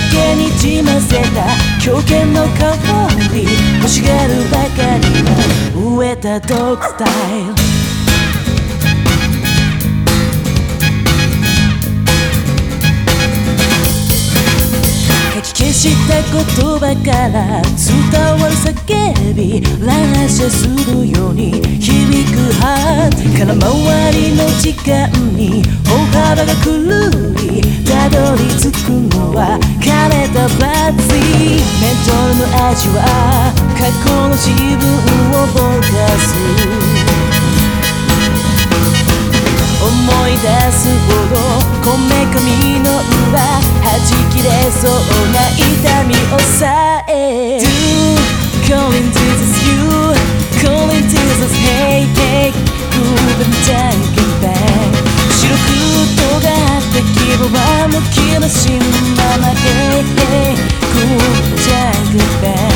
けにじませた狂犬の香り欲しがるばかりの飢えたドッグスタイル消した言葉から伝わる叫び乱射するように響くハート空回りの時間に歩幅が狂いたどり着くのは枯れたバッツリメントルの味は過去の自分をぼかす思い出すほどこめかみの裏弾きれそうな痛みをさえ Do calling this is you calling this is hey hey Groove and tanking back 白く尖った希望はむき出しのまま Hey hey Groove and tanking back